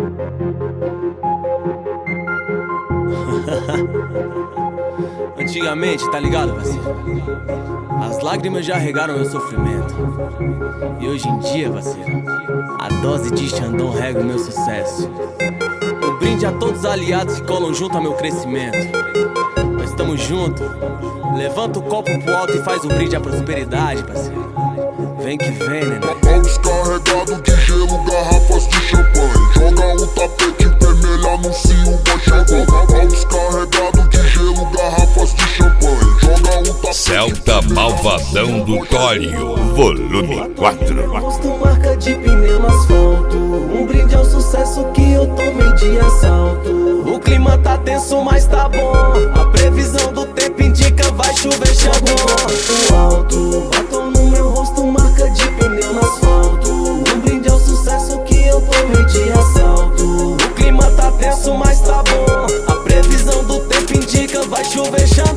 Antigamente, tá ligado, parceiro? As lágrimas já regaram meu sofrimento. E hoje em dia, parceiro, a dose de Xandão rega o meu sucesso. Um brinde a todos os aliados que colam junto ao meu crescimento. Nós estamos juntos. Levanta o copo pro alto e faz um brinde à prosperidade, parceiro. Vem que vem, né? Paus carregado de gelo, garrafas de champanhe. Joga um tapete vermelho, anuncia o boy chegou. Paus carregado de gelo, garrafas de champanhe. Joga um tapete. Celta Malvadão do Tório, volume 4. Rosto marca de pneu no asfalto. Um brinde ao sucesso que eu tomei de assalto. O clima tá tenso, mas tá bom. A previsão do tempo indica vai chover Xandão. Alto, batom no meu rosto, marca de pneu no asfalto. Um brinde ao sucesso que eu tomei de assalto. O clima tá tenso, mas tá bom. A previsão do tempo indica vai chover Xandão.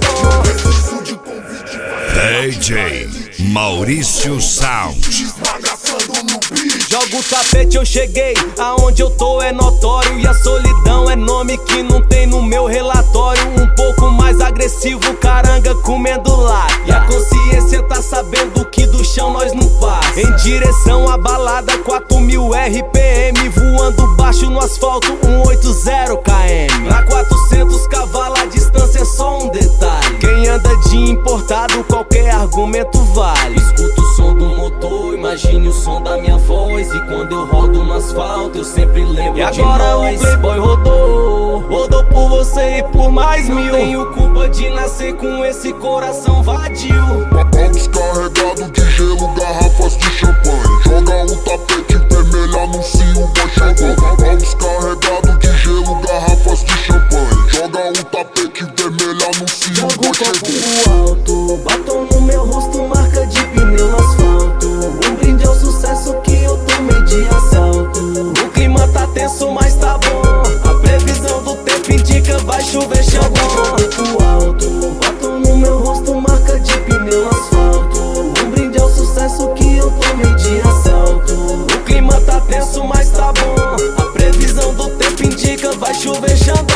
DJ Maurício Sound. Joga o tapete, eu cheguei, aonde eu tô é notório. E a solidão é nome que não tem no meu relatório. Um pouco mais agressivo, caranga comendo lata. E a consciência tá sabendo que do chão nós não passa. Em direção à balada, 4000 RPM. Voando baixo no asfalto, 180 km. Pra 400 cavalos a distância é só um detalhe. Quem anda de importado, qualquer argumento vale. Escuta o som do motor, imagine o som da minha voz. E quando eu rodo no asfalto, eu sempre lembro. E agora o Playboy rodou por você e por mais mil. Não tenho culpa de nascer com esse coração vadio. Paus carregado de gelo, garrafas de champanhe. Joga um tapete vermelho, anuncia o boy chegou. Paus carregado de gelo, garrafas de champanhe. Joga um tapete vermelho, anuncia o boy chegou. Alto, batom no meu rosto, marca de pneu no asfalto. Um brinde ao sucesso que eu tomei de assalto. O clima tá tenso, mas tá bom. A previsão do tempo indica vai chover Xandão. Alto, batom no meu rosto, marca de pneu no asfalto. Um brinde ao sucesso que eu tomei de assalto. O clima tá tenso, mas tá bom. A previsão do tempo indica vai chover Xandão.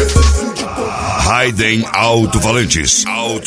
Raiden Alto-Falantes.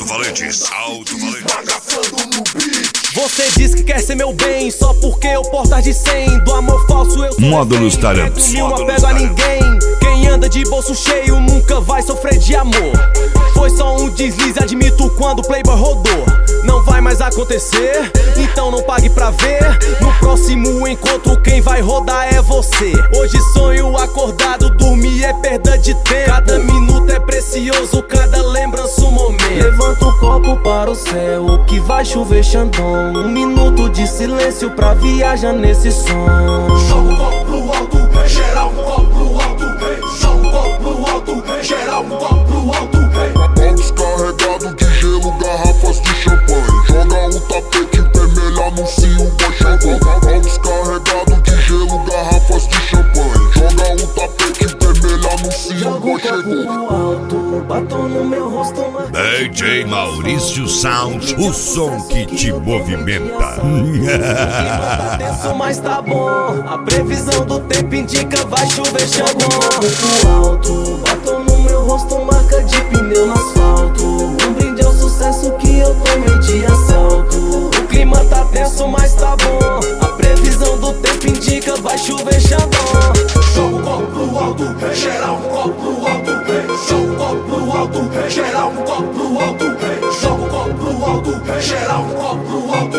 Você diz que quer ser meu bem só porque eu porto as de 100. Do amor falso eu sou Módulos Tarantos. Não apego a ninguém. Quem anda de bolso cheio nunca vai sofrer de amor. Foi só um deslize, admito, quando o Playboy rodou. Não vai mais acontecer, então não pague pra ver. No próximo encontro quem vai rodar é você. Hoje sonho acordado, dormir é perda de tempo. Cada minuto é precioso, cada lembrança um momento. Levanta o copo para o céu, que vai chover Xandão. Um minuto de silêncio pra viajar nesse som. Joga o copo pro alto, geral um copo pro alto. Joga o copo pro alto, geral um copo pro alto. Paus carregado de gelo, garrafas de champanhe. Joga um tapete vermelho, anuncia o boy chegou. Paus carregado de gelo, garrafas de champanhe. Joga um tapete vermelho, anuncia o boy chegou. Alto, batom no meu rosto, DJ Maurício Sound, o som que te movimenta. Tá tenso, mas tá bom. A previsão do tempo indica vai chover Xandão. Alto, batom no meu rosto, marca de pneu no asfalto. Um brinde ao sucesso que eu tomei de assalto. O clima tá tenso, mas tá bom. A previsão do tempo indica vai chover Xandão. Joga o copo pro alto, geral um copo pro alto. Joga o copo pro alto, geral um copo pro alto. Joga o copo pro alto, geral um copo pro alto.